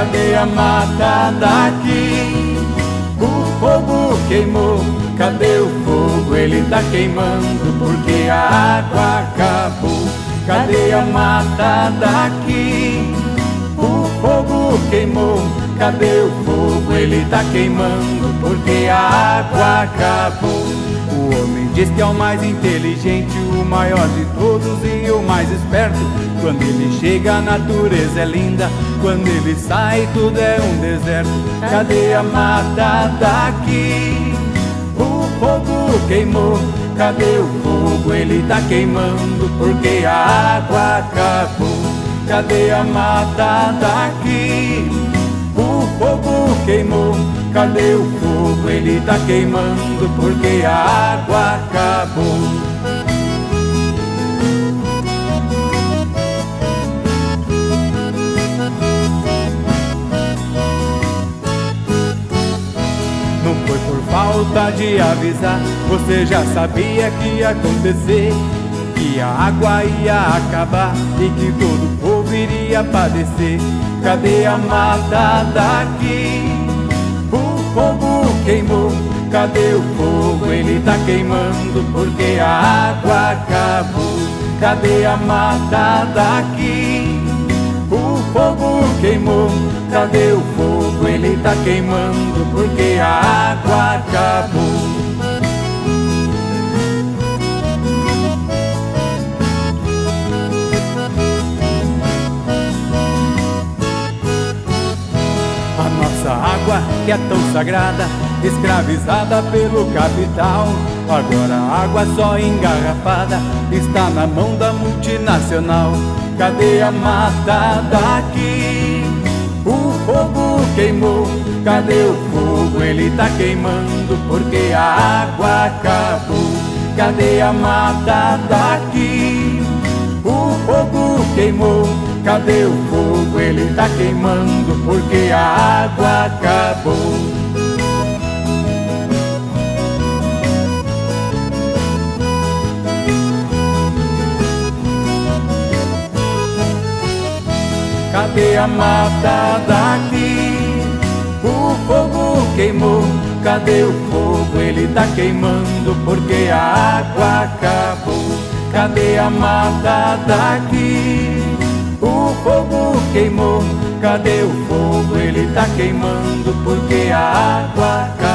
Cadê a mata daqui? O fogo queimou. Cadê o fogo? Ele tá queimando porque a água acabou. Cadê a mata daqui? O fogo queimou. Cadê o fogo? Ele tá queimando porque a água acabou. O homem diz que é o mais inteligente, o maior de todos e o mais esperto. Quando ele chega a natureza é linda, quando ele sai tudo é um deserto. Cadê a mata daqui? O fogo queimou. Cadê o fogo? Ele tá queimando porque a água acabou. Cadê a mata daqui? O fogo queimou. Cadê o fogo? Ele tá queimando porque a água acabou. Não foi por falta de avisar, você já sabia que ia acontecer, que a água ia acabar e que todo o povo iria padecer. Cadê a mata daqui? O fogo queimou. Cadê o fogo? Ele tá queimando porque a água acabou. Cadê a mata daqui? O fogo queimou. Cadê o fogo? Ele tá queimando porque a água acabou. A nossa água que é tão sagrada, escravizada pelo capital, agora a água só engarrafada está na mão da multinacional. Cadê a mata daqui? O fogo queimou. Cadê o fogo? Ele tá queimando porque a água acabou. Cadê a mata daqui? O fogo queimou. Cadê o fogo? Ele tá queimando porque a água acabou. Cadê a mata daqui? O fogo queimou. Cadê o fogo? Ele tá queimando porque a água acabou. Cadê a mata daqui? O fogo queimou. Cadê o fogo? Ele tá queimando porque a água acabou.